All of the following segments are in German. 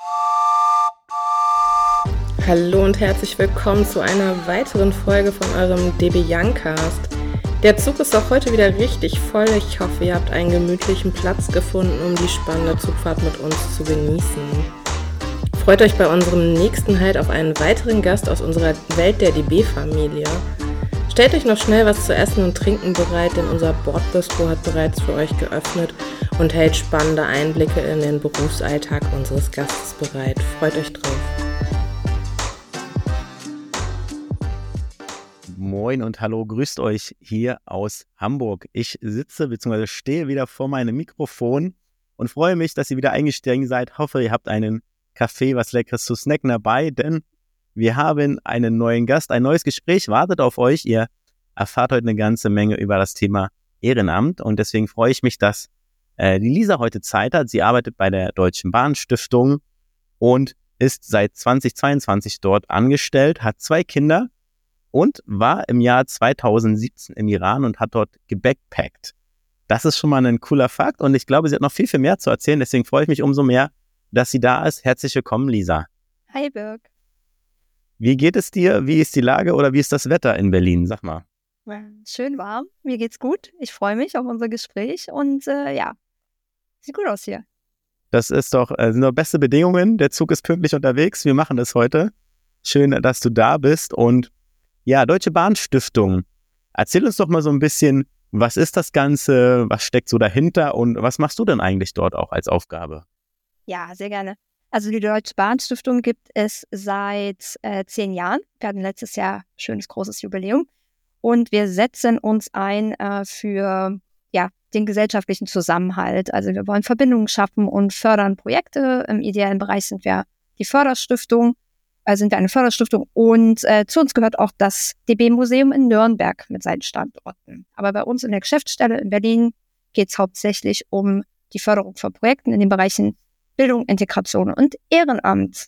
Hallo und herzlich willkommen zu einer weiteren Folge von eurem DB Youngcast. Der Zug ist auch heute wieder richtig voll. Ich hoffe, ihr habt einen gemütlichen Platz gefunden, um die spannende Zugfahrt mit uns zu genießen. Freut euch bei unserem nächsten Halt auf einen weiteren Gast aus unserer Welt der DB-Familie. Stellt euch noch schnell was zu essen und trinken bereit, denn unser Bordbistro hat bereits für euch geöffnet und hält spannende Einblicke in den Berufsalltag unseres Gastes bereit. Freut euch drauf. Moin und hallo, grüßt euch hier aus Hamburg. Ich sitze bzw. stehe wieder vor meinem Mikrofon und freue mich, dass ihr wieder eingestiegen seid. Hoffe, ihr habt einen Kaffee, was Leckeres zu snacken dabei, denn wir haben einen neuen Gast, ein neues Gespräch wartet auf euch. Ihr erfahrt heute eine ganze Menge über das Thema Ehrenamt und deswegen freue ich mich, dass die Lisa heute Zeit hat. Sie arbeitet bei der Deutschen Bahn Stiftung und ist seit 2022 dort angestellt, hat 2 Kinder und war im Jahr 2017 im Iran und hat dort gebackpackt. Das ist schon mal ein cooler Fakt und ich glaube, sie hat noch viel, viel mehr zu erzählen. Deswegen freue ich mich umso mehr, dass sie da ist. Herzlich willkommen, Lisa. Hi, Birg. Wie geht es dir? Wie ist die Lage oder wie ist das Wetter in Berlin? Sag mal. Schön warm. Mir geht's gut. Ich freue mich auf unser Gespräch und sieht gut aus hier. Das ist doch, sind doch beste Bedingungen. Der Zug ist pünktlich unterwegs. Wir machen das heute. Schön, dass du da bist und ja, Deutsche Bahn Stiftung. Erzähl uns doch mal so ein bisschen, was ist das Ganze, was steckt so dahinter und was machst du denn eigentlich dort auch als Aufgabe? Ja, sehr gerne. Also die Deutsche Bahn Stiftung gibt es seit 10 Jahren. Wir hatten letztes Jahr ein schönes, großes Jubiläum. Und wir setzen uns ein für den gesellschaftlichen Zusammenhalt. Also wir wollen Verbindungen schaffen und fördern Projekte. Im ideellen Bereich sind wir die Förderstiftung. Sind wir eine Förderstiftung und zu uns gehört auch das DB-Museum in Nürnberg mit seinen Standorten. Aber bei uns in der Geschäftsstelle in Berlin geht es hauptsächlich um die Förderung von Projekten in den Bereichen Bildung, Integration und Ehrenamt.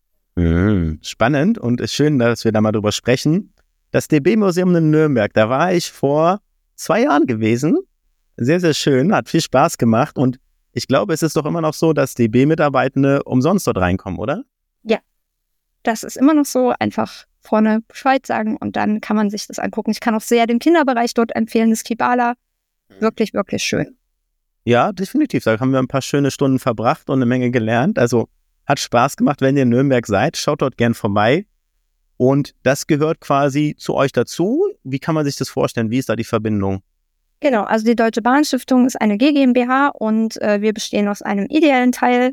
Spannend und ist schön, dass wir da mal drüber sprechen. Das DB-Museum in Nürnberg, da war ich vor 2 Jahren gewesen. Sehr, sehr schön, hat viel Spaß gemacht und ich glaube, es ist doch immer noch so, dass DB-Mitarbeitende umsonst dort reinkommen, oder? Ja. Das ist immer noch so, einfach vorne Bescheid sagen und dann kann man sich das angucken. Ich kann auch sehr den Kinderbereich dort empfehlen, das Kibala. Wirklich, wirklich schön. Ja, definitiv. Da haben wir ein paar schöne Stunden verbracht und eine Menge gelernt. Also hat Spaß gemacht, wenn ihr in Nürnberg seid. Schaut dort gern vorbei. Und das gehört quasi zu euch dazu. Wie kann man sich das vorstellen? Wie ist da die Verbindung? Genau, also die Deutsche Bahn Stiftung ist eine GmbH und wir bestehen aus einem ideellen Teil.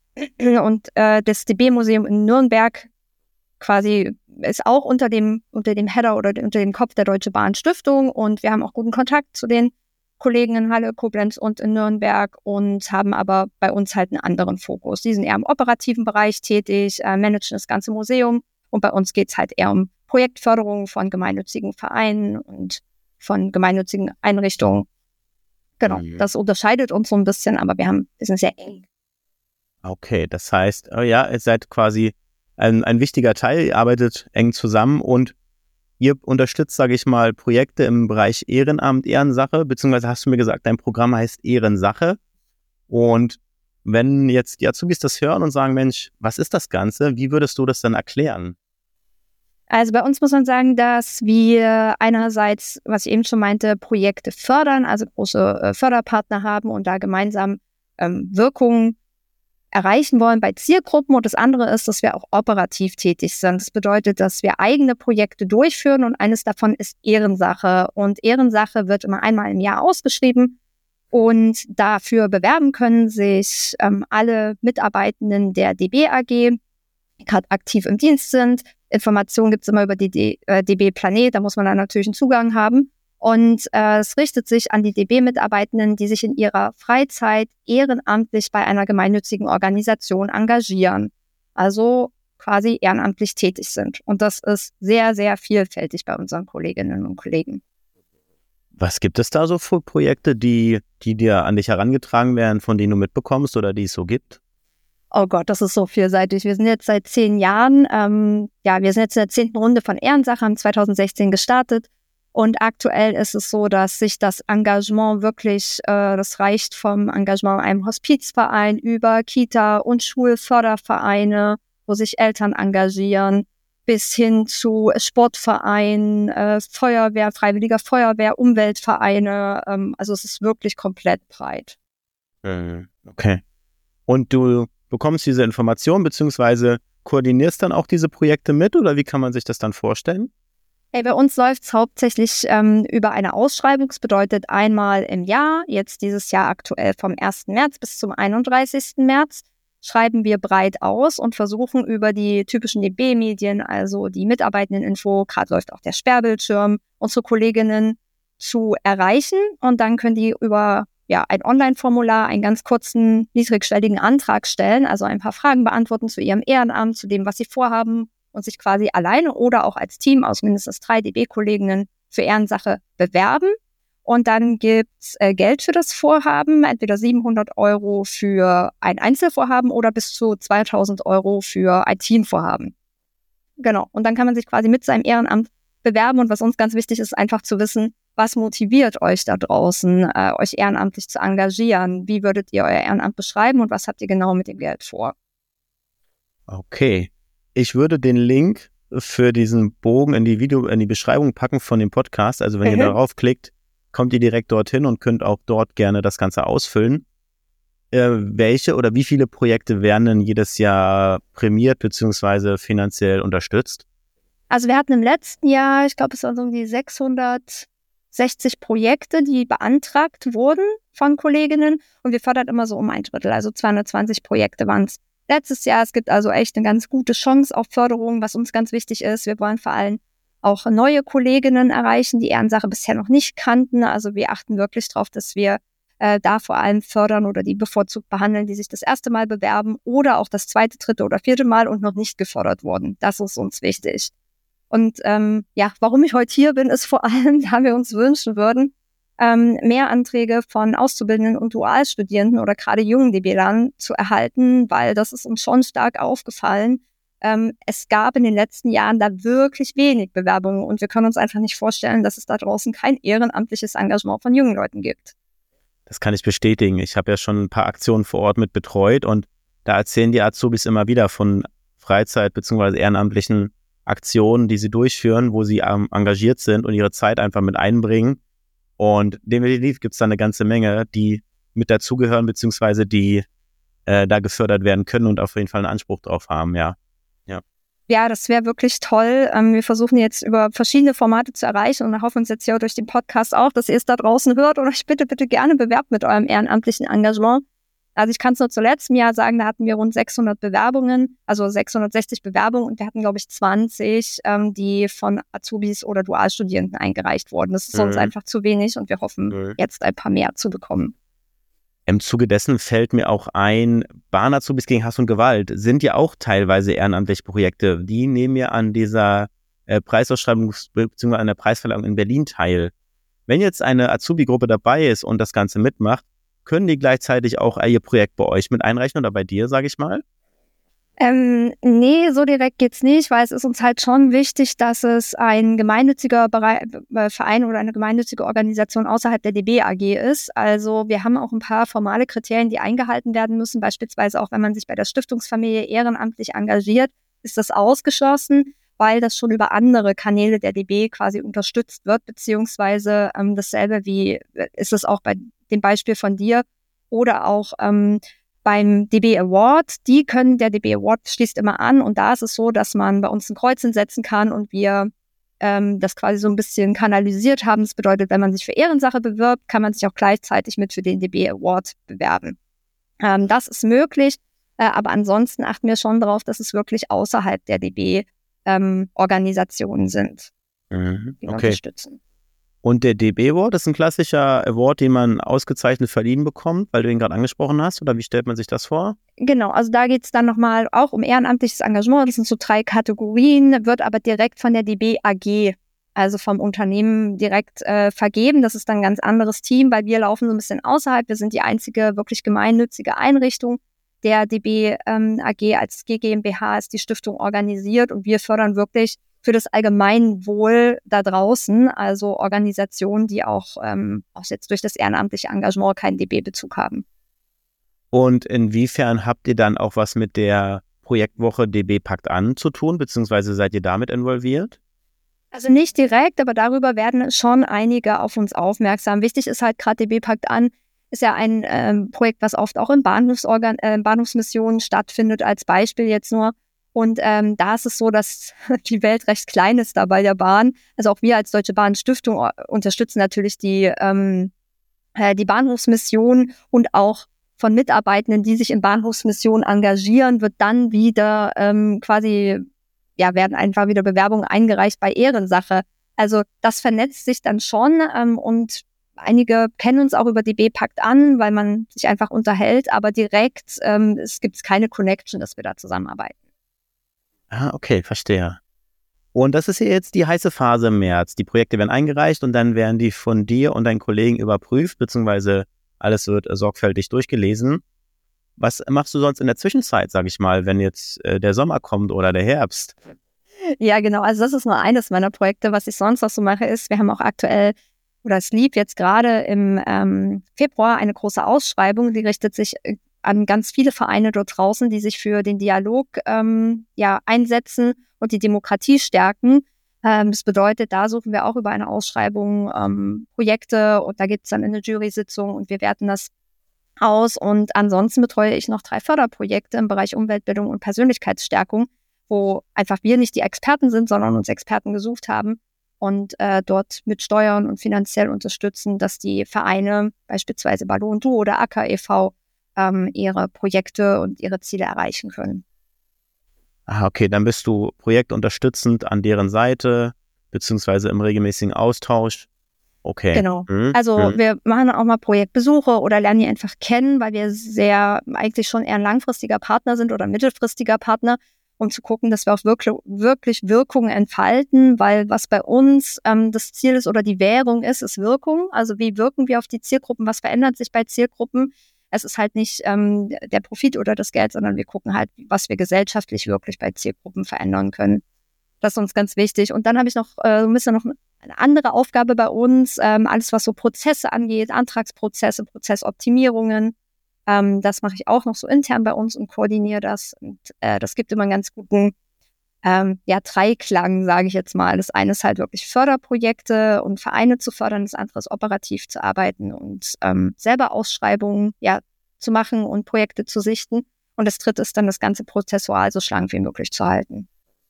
Und das DB-Museum in Nürnberg quasi ist auch unter dem Header oder unter dem Kopf der Deutsche Bahn Stiftung und wir haben auch guten Kontakt zu den Kollegen in Halle, Koblenz und in Nürnberg und haben aber bei uns halt einen anderen Fokus. Die sind eher im operativen Bereich tätig, managen das ganze Museum und bei uns geht es halt eher um Projektförderung von gemeinnützigen Vereinen und von gemeinnützigen Einrichtungen. Genau, das unterscheidet uns so ein bisschen, aber wir sind sehr eng. Okay, das heißt, ihr seid quasi ein wichtiger Teil, ihr arbeitet eng zusammen und ihr unterstützt, sage ich mal, Projekte im Bereich Ehrenamt, Ehrensache, beziehungsweise hast du mir gesagt, dein Programm heißt Ehrensache. Und wenn jetzt die Azubis das hören und sagen, Mensch, was ist das Ganze, wie würdest du das dann erklären? Also bei uns muss man sagen, dass wir einerseits, was ich eben schon meinte, Projekte fördern, also große Förderpartner haben und da gemeinsam Wirkungen erreichen wollen bei Zielgruppen und das andere ist, dass wir auch operativ tätig sind. Das bedeutet, dass wir eigene Projekte durchführen und eines davon ist Ehrensache und Ehrensache wird immer einmal im Jahr ausgeschrieben und dafür bewerben können sich alle Mitarbeitenden der DB AG, die gerade aktiv im Dienst sind. Informationen gibt es immer über die DB Planet, da muss man dann natürlich einen Zugang haben. Und es richtet sich an die DB-Mitarbeitenden, die sich in ihrer Freizeit ehrenamtlich bei einer gemeinnützigen Organisation engagieren. Also quasi ehrenamtlich tätig sind. Und das ist sehr, sehr vielfältig bei unseren Kolleginnen und Kollegen. Was gibt es da so für Projekte, die dir an dich herangetragen werden, von denen du mitbekommst oder die es so gibt? Oh Gott, das ist so vielseitig. Wir sind jetzt seit 10 Jahren, wir sind jetzt in der 10. Runde von Ehrensache, haben 2016 gestartet. Und aktuell ist es so, dass sich das Engagement wirklich, das reicht vom Engagement in einem Hospizverein über Kita- und Schulfördervereine, wo sich Eltern engagieren, bis hin zu Sportvereinen, Feuerwehr, Freiwilliger Feuerwehr, Umweltvereine. Also es ist wirklich komplett breit. Okay. Und du bekommst diese Information beziehungsweise koordinierst dann auch diese Projekte mit oder wie kann man sich das dann vorstellen? Bei uns läuft es hauptsächlich über eine Ausschreibung. Das bedeutet einmal im Jahr, jetzt dieses Jahr aktuell vom 1. März bis zum 31. März, schreiben wir breit aus und versuchen über die typischen DB-Medien, also die Mitarbeitendeninfo, gerade läuft auch der Sperrbildschirm, unsere Kolleginnen zu erreichen. Und dann können die über ein Online-Formular einen ganz kurzen, niedrigschwelligen Antrag stellen, also ein paar Fragen beantworten zu ihrem Ehrenamt, zu dem, was sie vorhaben und sich quasi alleine oder auch als Team aus mindestens 3 DB-Kolleginnen für Ehrensache bewerben. Und dann gibt's Geld für das Vorhaben, entweder 700 € für ein Einzelvorhaben oder bis zu 2.000 € für ein Teamvorhaben. Genau. Und dann kann man sich quasi mit seinem Ehrenamt bewerben. Und was uns ganz wichtig ist, einfach zu wissen, was motiviert euch da draußen, euch ehrenamtlich zu engagieren? Wie würdet ihr euer Ehrenamt beschreiben und was habt ihr genau mit dem Geld vor? Okay. Ich würde den Link für diesen Bogen in die Beschreibung packen von dem Podcast. Also wenn ihr darauf klickt, kommt ihr direkt dorthin und könnt auch dort gerne das Ganze ausfüllen. Welche oder wie viele Projekte werden denn jedes Jahr prämiert bzw. finanziell unterstützt? Also wir hatten im letzten Jahr, ich glaube, es waren so um die 660 Projekte, die beantragt wurden von Kolleginnen und wir fördern immer so um 1/3, also 220 Projekte waren es letztes Jahr. Es gibt also echt eine ganz gute Chance auf Förderung, was uns ganz wichtig ist. Wir wollen vor allem auch neue Kolleginnen erreichen, die Ehrensache bisher noch nicht kannten. Also wir achten wirklich darauf, dass wir da vor allem fördern oder die bevorzugt behandeln, die sich das erste Mal bewerben oder auch das zweite, dritte oder vierte Mal und noch nicht gefördert wurden. Das ist uns wichtig. Und warum ich heute hier bin, ist vor allem, da wir uns wünschen würden, mehr Anträge von Auszubildenden und Dualstudierenden oder gerade jungen DBlern zu erhalten, weil das ist uns schon stark aufgefallen. Es gab in den letzten Jahren da wirklich wenig Bewerbungen und wir können uns einfach nicht vorstellen, dass es da draußen kein ehrenamtliches Engagement von jungen Leuten gibt. Das kann ich bestätigen. Ich habe ja schon ein paar Aktionen vor Ort mit betreut und da erzählen die Azubis immer wieder von Freizeit- bzw. ehrenamtlichen Aktionen, die sie durchführen, wo sie engagiert sind und ihre Zeit einfach mit einbringen. Und definitiv gibt es da eine ganze Menge, die mit dazugehören, beziehungsweise die da gefördert werden können und auf jeden Fall einen Anspruch drauf haben, ja. Ja, das wäre wirklich toll. Wir versuchen jetzt über verschiedene Formate zu erreichen und hoffen uns jetzt hier durch den Podcast auch, dass ihr es da draußen hört und euch bitte gerne bewerbt mit eurem ehrenamtlichen Engagement. Also ich kann es nur zu letztem Jahr sagen, da hatten wir rund 600 Bewerbungen, also 660 Bewerbungen und wir hatten, glaube ich, 20, die von Azubis oder Dualstudierenden eingereicht wurden. Das ist uns einfach zu wenig und wir hoffen, jetzt ein paar mehr zu bekommen. Im Zuge dessen fällt mir auch ein, Bahn-Azubis gegen Hass und Gewalt sind ja auch teilweise ehrenamtliche Projekte. Die nehmen ja an dieser Preisausschreibung bzw. an der Preisverleihung in Berlin teil. Wenn jetzt eine Azubi-Gruppe dabei ist und das Ganze mitmacht, können die gleichzeitig auch ihr Projekt bei euch mit einreichen oder bei dir, sage ich mal? Nee, so direkt geht's nicht, weil es ist uns halt schon wichtig, dass es ein gemeinnütziger Verein oder eine gemeinnützige Organisation außerhalb der DB AG ist. Also wir haben auch ein paar formale Kriterien, die eingehalten werden müssen. Beispielsweise auch, wenn man sich bei der Stiftungsfamilie ehrenamtlich engagiert, ist das ausgeschlossen, weil das schon über andere Kanäle der DB quasi unterstützt wird, beziehungsweise dasselbe wie ist es auch bei dem Beispiel von dir oder auch beim DB Award, der DB Award schließt immer an und da ist es so, dass man bei uns ein Kreuz hinsetzen kann und wir das quasi so ein bisschen kanalisiert haben. Das bedeutet, wenn man sich für Ehrensache bewirbt, kann man sich auch gleichzeitig mit für den DB Award bewerben. Das ist möglich, aber ansonsten achten wir schon darauf, dass es wirklich außerhalb der DB Organisationen sind, die wir unterstützen. Und der DB Award ist ein klassischer Award, den man ausgezeichnet verliehen bekommt, weil du ihn gerade angesprochen hast, oder wie stellt man sich das vor? Genau, also da geht es dann nochmal auch um ehrenamtliches Engagement. Das sind so 3 Kategorien, wird aber direkt von der DB AG, also vom Unternehmen direkt vergeben. Das ist dann ein ganz anderes Team, weil wir laufen so ein bisschen außerhalb. Wir sind die einzige wirklich gemeinnützige Einrichtung. Der DB AG als GmbH ist die Stiftung organisiert und wir fördern wirklich für das Allgemeinwohl da draußen, also Organisationen, die auch jetzt durch das ehrenamtliche Engagement keinen DB-Bezug haben. Und inwiefern habt ihr dann auch was mit der Projektwoche DB packt an zu tun, beziehungsweise seid ihr damit involviert? Also nicht direkt, aber darüber werden schon einige auf uns aufmerksam. Wichtig ist halt gerade DB packt an, ist ja ein Projekt, was oft auch in Bahnhofsmissionen stattfindet, als Beispiel jetzt nur. Und da ist es so, dass die Welt recht klein ist da bei der Bahn. Also auch wir als Deutsche Bahn Stiftung unterstützen natürlich die Bahnhofsmission, und auch von Mitarbeitenden, die sich in Bahnhofsmissionen engagieren, wird dann wieder werden einfach wieder Bewerbungen eingereicht bei Ehrensache. Also das vernetzt sich dann schon und einige kennen uns auch über DB packt an, weil man sich einfach unterhält, aber direkt es gibt keine Connection, dass wir da zusammenarbeiten. Ah, okay, verstehe. Und das ist ja jetzt die heiße Phase im März. Die Projekte werden eingereicht und dann werden die von dir und deinen Kollegen überprüft, beziehungsweise alles wird sorgfältig durchgelesen. Was machst du sonst in der Zwischenzeit, sag ich mal, wenn jetzt der Sommer kommt oder der Herbst? Ja, genau. Also das ist nur eines meiner Projekte. Was ich sonst noch so mache, ist, wir haben auch aktuell, oder es lief jetzt gerade im Februar eine große Ausschreibung, die richtet sich an ganz viele Vereine dort draußen, die sich für den Dialog einsetzen und die Demokratie stärken. Das bedeutet, da suchen wir auch über eine Ausschreibung Projekte, und da gibt es dann eine Jury-Sitzung und wir werten das aus. Und ansonsten betreue ich noch 3 Förderprojekte im Bereich Umweltbildung und Persönlichkeitsstärkung, wo einfach wir nicht die Experten sind, sondern uns Experten gesucht haben und dort mit Steuern und finanziell unterstützen, dass die Vereine, beispielsweise Ballon Du oder Acker e.V., ihre Projekte und ihre Ziele erreichen können. Ah, okay, dann bist du projektunterstützend an deren Seite, beziehungsweise im regelmäßigen Austausch. Okay. Genau. Also wir machen auch mal Projektbesuche oder lernen die einfach kennen, weil wir eigentlich schon eher ein langfristiger Partner sind oder mittelfristiger Partner, um zu gucken, dass wir auch wirklich Wirkung entfalten, weil was bei uns das Ziel ist oder die Währung ist Wirkung. Also wie wirken wir auf die Zielgruppen, was verändert sich bei Zielgruppen? Es ist halt nicht der Profit oder das Geld, sondern wir gucken halt, was wir gesellschaftlich wirklich bei Zielgruppen verändern können. Das ist uns ganz wichtig. Und dann habe ich noch ein bisschen noch eine andere Aufgabe bei uns, alles was so Prozesse angeht, Antragsprozesse, Prozessoptimierungen. Das mache ich auch noch so intern bei uns und koordiniere das. Und das gibt immer einen ganz guten Dreiklang, sage ich jetzt mal. Das eine ist halt wirklich Förderprojekte und Vereine zu fördern, das andere ist operativ zu arbeiten und selber Ausschreibungen zu machen und Projekte zu sichten. Und das dritte ist dann das ganze prozessual so schlank wie möglich zu halten.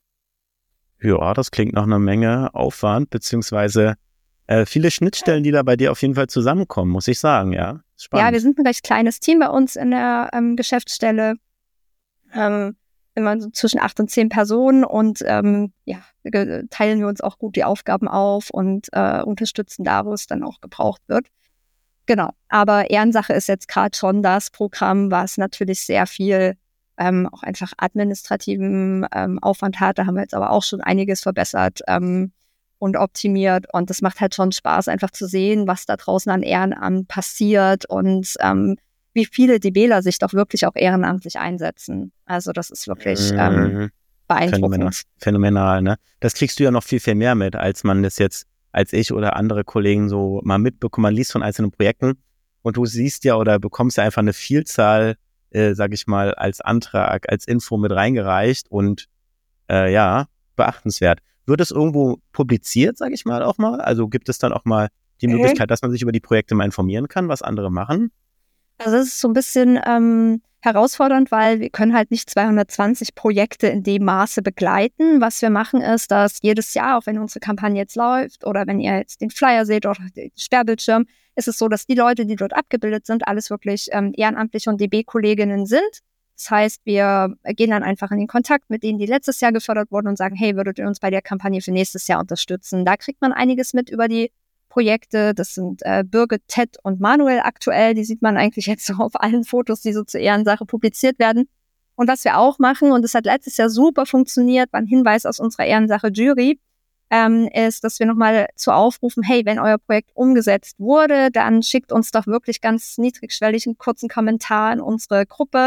Ja, das klingt nach einer Menge Aufwand, beziehungsweise viele Schnittstellen, die da bei dir auf jeden Fall zusammenkommen, muss ich sagen, ja. Spannend. Ja, wir sind ein recht kleines Team bei uns in der Geschäftsstelle. Immer so zwischen 8 und 10 Personen und teilen wir uns auch gut die Aufgaben auf und unterstützen da, wo es dann auch gebraucht wird. Genau, aber Ehrensache ist jetzt gerade schon das Programm, was natürlich sehr viel auch einfach administrativen Aufwand hat. Da haben wir jetzt aber auch schon einiges verbessert und optimiert. Und das macht halt schon Spaß, einfach zu sehen, was da draußen an Ehrenamt passiert und wie viele DBler sich doch wirklich auch ehrenamtlich einsetzen. Also das ist wirklich beeindruckend. Phänomenal, ne? Das kriegst du ja noch viel, viel mehr mit, als man das jetzt, als ich oder andere Kollegen so mal mitbekommen. Man liest von einzelnen Projekten und du siehst ja oder bekommst ja einfach eine Vielzahl, sag ich mal, als Antrag, als Info mit reingereicht und beachtenswert. Wird es irgendwo publiziert, sag ich mal, auch mal? Also gibt es dann auch mal die Möglichkeit, dass man sich über die Projekte mal informieren kann, was andere machen? Also es ist so ein bisschen herausfordernd, weil wir können halt nicht 220 Projekte in dem Maße begleiten. Was wir machen ist, dass jedes Jahr, auch wenn unsere Kampagne jetzt läuft oder wenn ihr jetzt den Flyer seht oder den Sperrbildschirm, ist es so, dass die Leute, die dort abgebildet sind, alles wirklich ehrenamtliche und DB-Kolleginnen sind. Das heißt, wir gehen dann einfach in den Kontakt mit denen, die letztes Jahr gefördert wurden und sagen, hey, würdet ihr uns bei der Kampagne für nächstes Jahr unterstützen? Da kriegt man einiges mit über die Projekte. Das sind Birgit, Ted und Manuel aktuell. Die sieht man eigentlich jetzt so auf allen Fotos, die so zur Ehrensache publiziert werden. Und was wir auch machen, und das hat letztes Jahr super funktioniert, war ein Hinweis aus unserer Ehrensache-Jury, ist, dass wir nochmal zu aufrufen, hey, wenn euer Projekt umgesetzt wurde, dann schickt uns doch wirklich ganz niedrigschwellig einen kurzen Kommentar in unsere Gruppe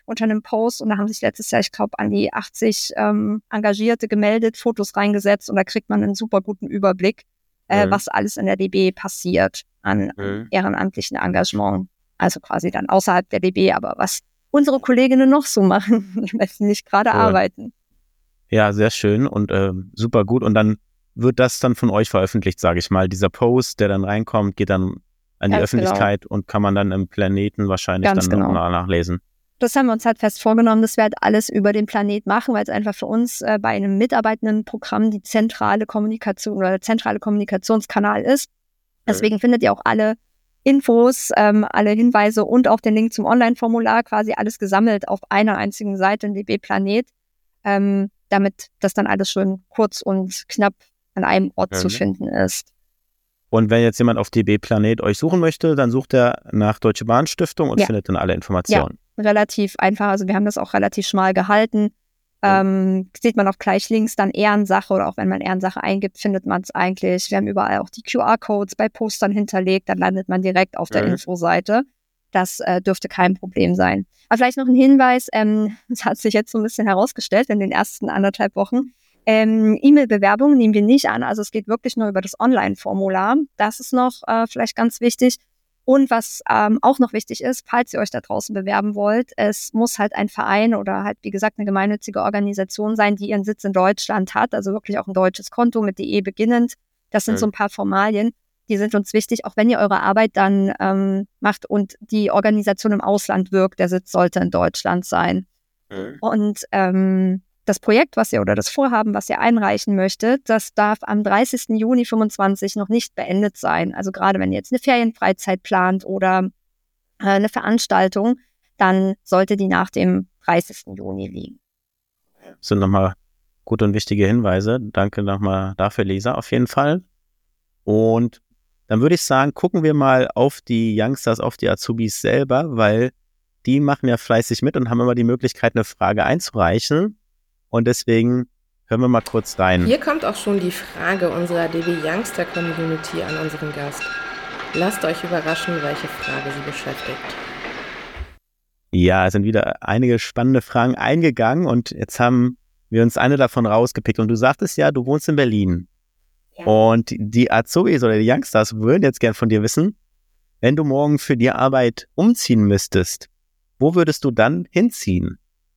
unter einem Post und da haben sich letztes Jahr, ich glaube, an die 80 Engagierte gemeldet, Fotos reingesetzt und da kriegt man einen super guten Überblick, was alles in der DB passiert an ehrenamtlichen Engagement. Also quasi dann außerhalb der DB, aber was unsere Kolleginnen noch so machen, wenn sie nicht gerade arbeiten. Ja, sehr schön und super gut. Und dann wird das dann von euch veröffentlicht, sage ich mal. Dieser Post, der dann reinkommt, geht dann an die Öffentlichkeit und kann man dann im Planeten wahrscheinlich dann noch nachlesen. Das haben wir uns halt fest vorgenommen, dass wir halt alles über den Planet machen, weil es einfach für uns bei einem Mitarbeitendenprogramm die zentrale Kommunikation oder der zentrale Kommunikationskanal ist. Deswegen findet ihr auch alle Infos, alle Hinweise und auch den Link zum Online-Formular, quasi alles gesammelt auf einer einzigen Seite, in DB Planet, damit das dann alles schön kurz und knapp an einem Ort zu finden ist. Und wenn jetzt jemand auf DB Planet euch suchen möchte, dann sucht er nach Deutsche Bahn Stiftung und findet dann alle Informationen. Ja, relativ einfach. Also wir haben das auch relativ schmal gehalten. Sieht man auch gleich links dann Ehrensache oder auch wenn man Ehrensache eingibt, findet man es eigentlich. Wir haben überall auch die QR-Codes bei Postern hinterlegt, dann landet man direkt auf der Infoseite. Das dürfte kein Problem sein. Aber vielleicht noch ein Hinweis, das hat sich jetzt so ein bisschen herausgestellt in den ersten 1,5 Wochen. E-Mail-Bewerbungen nehmen wir nicht an, also es geht wirklich nur über das Online-Formular. Das ist noch vielleicht ganz wichtig. Und was auch noch wichtig ist, falls ihr euch da draußen bewerben wollt, es muss halt ein Verein oder halt, wie gesagt, eine gemeinnützige Organisation sein, die ihren Sitz in Deutschland hat, also wirklich auch ein deutsches Konto mit DE beginnend. Das sind so ein paar Formalien, die sind uns wichtig, auch wenn ihr eure Arbeit dann macht und die Organisation im Ausland wirkt, der Sitz sollte in Deutschland sein. Und das Projekt, was ihr oder das Vorhaben, was ihr einreichen möchtet, das darf am 30. Juni 2025 noch nicht beendet sein. Also gerade wenn ihr jetzt eine Ferienfreizeit plant oder eine Veranstaltung, dann sollte die nach dem 30. Juni liegen. Das sind nochmal gute und wichtige Hinweise. Danke nochmal dafür, Lisa, auf jeden Fall. Und dann würde ich sagen, gucken wir mal auf die Youngsters, auf die Azubis selber, weil die machen ja fleißig mit und haben immer die Möglichkeit, eine Frage einzureichen. Und deswegen hören wir mal kurz rein. Hier kommt auch schon die Frage unserer DB Youngster Community an unseren Gast. Lasst euch überraschen, welche Frage sie beschäftigt. Ja, es sind wieder einige spannende Fragen eingegangen und jetzt haben wir uns eine davon rausgepickt. Und du sagtest ja, du wohnst in Berlin. Ja. Und die Azubis oder die Youngsters würden jetzt gern von dir wissen, wenn du morgen für die Arbeit umziehen müsstest, wo würdest du dann hinziehen?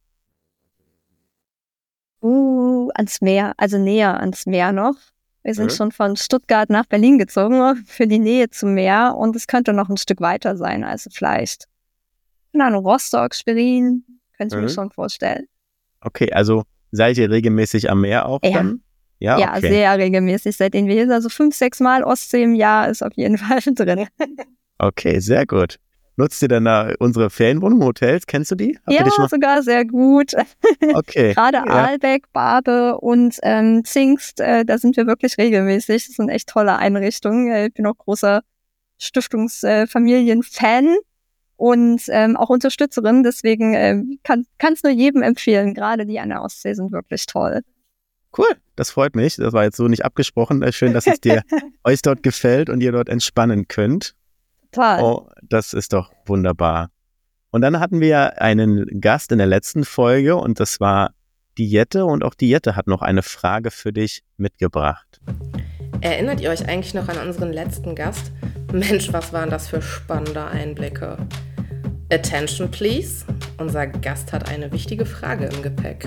Ans Meer, also näher ans Meer noch. Wir sind schon von Stuttgart nach Berlin gezogen für die Nähe zum Meer und es könnte noch ein Stück weiter sein, also vielleicht, keine Ahnung, Rostock, Schwerin, könnte ich mir schon vorstellen. Okay, also seid ihr regelmäßig am Meer auch dann? Ja, okay. Sehr regelmäßig, seitdem wir hier sind. Also 5-6 Mal Ostsee im Jahr ist auf jeden Fall drin. Okay, sehr gut. Nutzt ihr dann da unsere Ferienwohnungen, Hotels? Kennst du die? Ja, sogar sehr gut. Okay. Gerade Ahlbeck, Barbe und Zingst, da sind wir wirklich regelmäßig. Das sind echt tolle Einrichtungen. Ich bin auch großer Stiftungsfamilien-Fan und auch Unterstützerin. Deswegen kann es nur jedem empfehlen. Gerade die an der Ostsee sind wirklich toll. Cool, das freut mich. Das war jetzt so nicht abgesprochen. Schön, dass es euch dort gefällt und ihr dort entspannen könnt. Total. Oh, das ist doch wunderbar. Und dann hatten wir einen Gast in der letzten Folge und das war die Jette und auch die Jette hat noch eine Frage für dich mitgebracht. Erinnert ihr euch eigentlich noch an unseren letzten Gast? Mensch, was waren das für spannende Einblicke. Attention please, unser Gast hat eine wichtige Frage im Gepäck.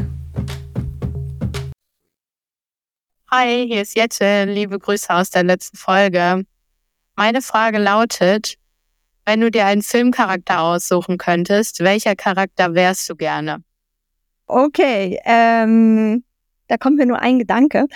Hi, hier ist Jette, liebe Grüße aus der letzten Folge. Meine Frage lautet, wenn du dir einen Filmcharakter aussuchen könntest, welcher Charakter wärst du gerne? Okay, da kommt mir nur ein Gedanke.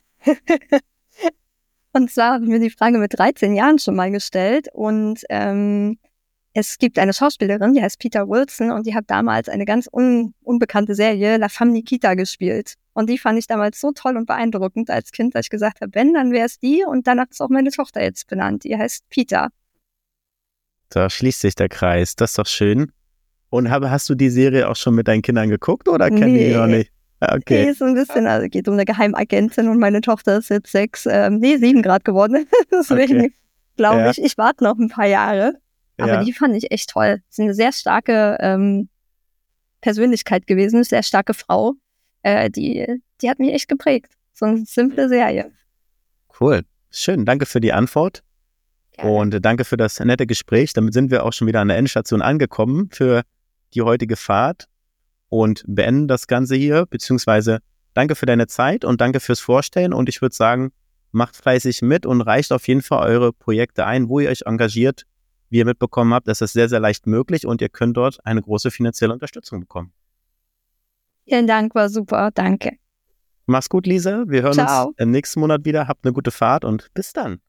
Und zwar habe ich mir die Frage mit 13 Jahren schon mal gestellt und es gibt eine Schauspielerin, die heißt Peta Wilson und die hat damals eine ganz unbekannte Serie, La Femme Nikita, gespielt. Und die fand ich damals so toll und beeindruckend als Kind, dass ich gesagt habe, wenn, dann wäre es die. Und danach ist auch meine Tochter jetzt benannt. Die heißt Peta. Da schließt sich der Kreis. Das ist doch schön. Und hast du die Serie auch schon mit deinen Kindern geguckt oder kennen die noch nicht? Okay. Nee, so ein bisschen. Also geht um eine Geheimagentin und meine Tochter ist jetzt 7 Grad geworden. Deswegen glaube ich warte noch ein paar Jahre. Aber die fand ich echt toll. Das ist eine sehr starke Persönlichkeit gewesen, sehr starke Frau. Die hat mich echt geprägt. So eine simple Serie. Cool. Schön. Danke für die Antwort. Gerne. Und danke für das nette Gespräch. Damit sind wir auch schon wieder an der Endstation angekommen für die heutige Fahrt und beenden das Ganze hier, beziehungsweise danke für deine Zeit und danke fürs Vorstellen. Und ich würde sagen, macht fleißig mit und reicht auf jeden Fall eure Projekte ein, wo ihr euch engagiert. Wie ihr mitbekommen habt, das ist sehr, sehr leicht möglich und ihr könnt dort eine große finanzielle Unterstützung bekommen. Vielen Dank, war super. Danke. Mach's gut, Lisa. Wir hören Ciao. uns im nächsten Monat wieder. Habt eine gute Fahrt und bis dann.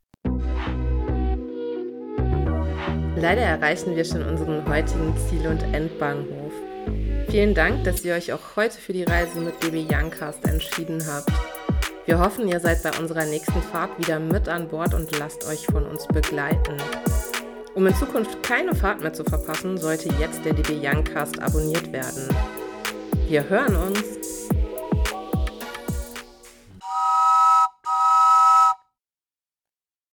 Leider erreichen wir schon unseren heutigen Ziel- und Endbahnhof. Vielen Dank, dass ihr euch auch heute für die Reise mit DB Youngcast entschieden habt. Wir hoffen, ihr seid bei unserer nächsten Fahrt wieder mit an Bord und lasst euch von uns begleiten. Um in Zukunft keine Fahrt mehr zu verpassen, sollte jetzt der DB Youngcast abonniert werden. Wir hören uns!